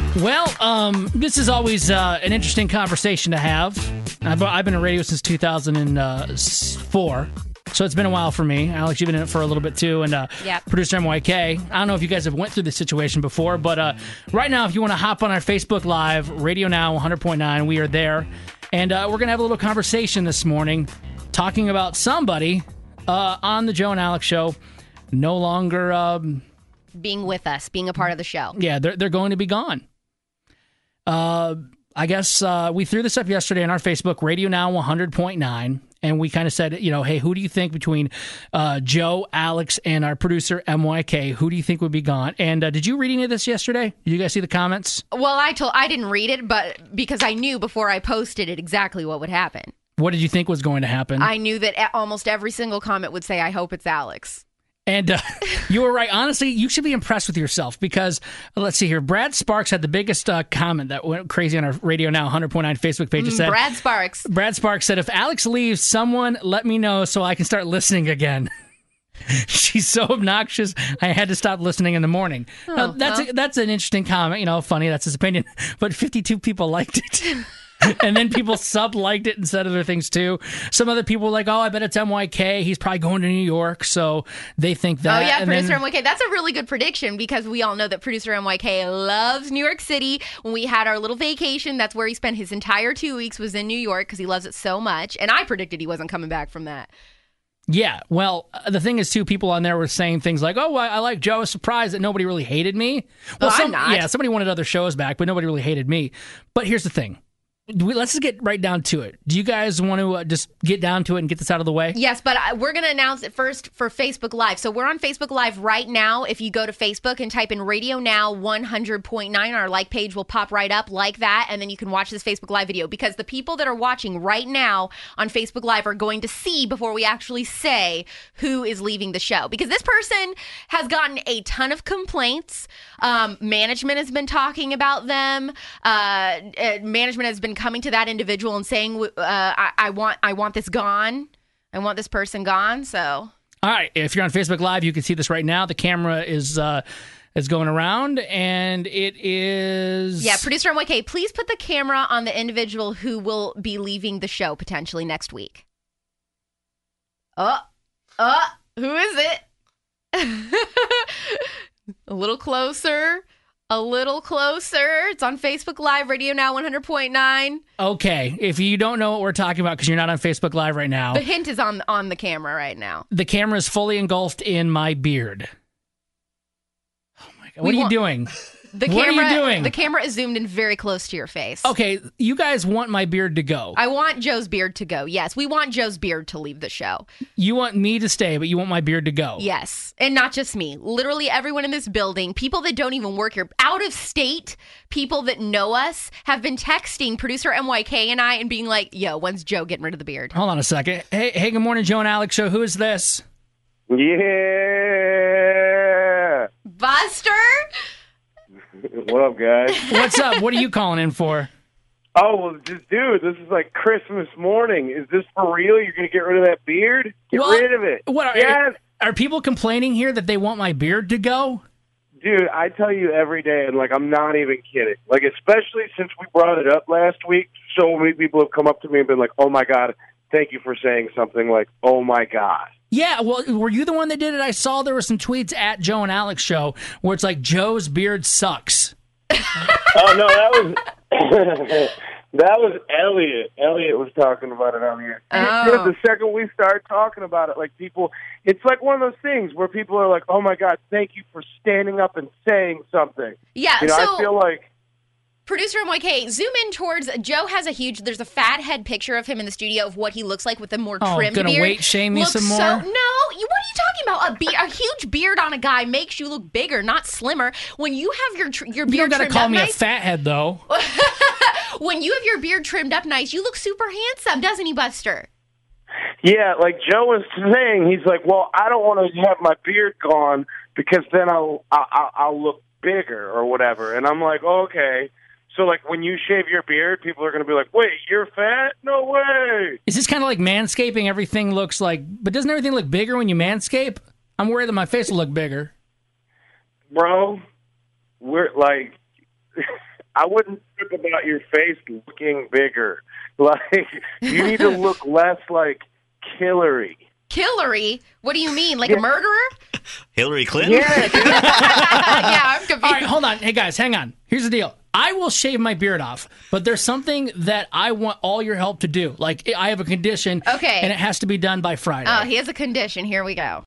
Well, this is always an interesting conversation to have. I've been in radio since 2004, so it's been a while for me. Alex, you've been in it for a little bit too, and Yep. Producer MYK. I don't know if you guys have went through this situation before, but right now, if you want to hop on our Facebook Live, Radio Now 100.9, we are there, and we're going to have a little conversation this morning talking about somebody on the Joe and Alex show no longer... Being with us, being a part of the show. Yeah, they're going to be gone. I guess we threw this up yesterday on our Facebook, Radio Now 100.9, and we kind of said, hey, who do you think between Joe, Alex, and our producer, MYK, who do you think would be gone? And did you read any of this yesterday? Did you guys see the comments? Well, I didn't read it, but because I knew before I posted it exactly what would happen. What did you think was going to happen? I knew that almost every single comment would say, I hope it's Alex. And you were right. Honestly, you should be impressed with yourself because, let's see here, Brad Sparks had the biggest comment that went crazy on our Radio Now 100.9 Facebook page. It said, Brad Sparks said, if Alex leaves, someone let me know so I can start listening again. She's so obnoxious, I had to stop listening in the morning. Now, that's an interesting comment. Funny, that's his opinion. But 52 people liked it. And then people sub-liked it and said other things too. Some other people were like, I bet it's MYK. He's probably going to New York, so they think that. Oh, yeah, Producer MYK. That's a really good prediction because we all know that Producer MYK loves New York City. When we had our little vacation, that's where he spent his entire 2 weeks was in New York because he loves it so much. And I predicted he wasn't coming back from that. Yeah, well, the thing is, too, people on there were saying things like, I like Joe. I was surprised that nobody really hated me. Well, I'm not. Yeah, somebody wanted other shows back, but nobody really hated me. But here's the thing. Let's just get right down to it. Do you guys want to just get down to it and get this out of the way? Yes, but we're going to announce it first for Facebook Live. So we're on Facebook Live right now. If you go to Facebook and type in Radio Now 100.9, our like page will pop right up like that, and then you can watch this Facebook Live video because the people that are watching right now on Facebook Live are going to see before we actually say who is leaving the show. Because this person has gotten a ton of complaints. Management has been talking about them. Management has been coming to that individual and saying, I want this gone. I want this person gone. So, all right. If you're on Facebook Live, you can see this right now. The camera is going around, and it is. Yeah, Producer MYK, please put the camera on the individual who will be leaving the show potentially next week. Who is it? A little closer. It's on Facebook Live, Radio Now 100.9. Okay, if you don't know what we're talking about because you're not on Facebook Live right now. The hint is on the camera right now. The camera is fully engulfed in my beard. Oh my God, what are you doing? What are you doing? The camera is zoomed in very close to your face. Okay, you guys want my beard to go. I want Joe's beard to go. Yes, we want Joe's beard to leave the show. You want me to stay, but you want my beard to go. Yes, and not just me. Literally everyone in this building, people that don't even work here, out of state, people that know us have been texting Producer MYK and I and being like, yo, when's Joe getting rid of the beard? Hold on a second. Hey, good morning, Joe and Alex show. Who is this? Yeah. Buster? What up, guys? What's up? What are you calling in for? Oh, well, just, dude, this is like Christmas morning. Is this for real? You're going to get rid of that beard? Get rid of it. What are people complaining here that they want my beard to go? Dude, I tell you every day, and, I'm not even kidding. Especially since we brought it up last week, so many people have come up to me and been like, oh, my God, thank you for saying something like, oh, my God. Yeah, well, were you the one that did it? I saw there were some tweets at Joe and Alex show where it's like, Joe's beard sucks. Oh, no, that was Elliot. Elliot was talking about it on here. Oh. The second we start talking about it, people, it's like one of those things where people are like, oh, my God, thank you for standing up and saying something. Yeah, I feel like... Producer MYK, zoom in towards, Joe has there's a fat head picture of him in the studio of what he looks like with a more trimmed beard. Gonna weight shame me some more? No, what are you talking about? A huge beard on a guy makes you look bigger, not slimmer. When you have your beard trimmed up nice... You don't gotta call me a fat head, though. When you have your beard trimmed up nice, you look super handsome, doesn't he, Buster? Yeah, like Joe was saying, he's like, well, I don't want to have my beard gone because then I'll look bigger or whatever. And I'm like, okay. So, when you shave your beard, people are going to be like, wait, you're fat? No way. Is this kind of like manscaping? Everything looks but doesn't everything look bigger when you manscape? I'm worried that my face will look bigger. Bro, we're I wouldn't trip about your face looking bigger. Like, you need to look less like Hillary. Hillary? What do you mean? Like a murderer? Hillary Clinton? Yeah, Yeah, I'm confused. All right, hold on. Hey, guys, hang on. Here's the deal. I will shave my beard off, but there's something that I want all your help to do. Like, I have a condition, Okay. and it has to be done by Friday. Oh, he has a condition. Here we go.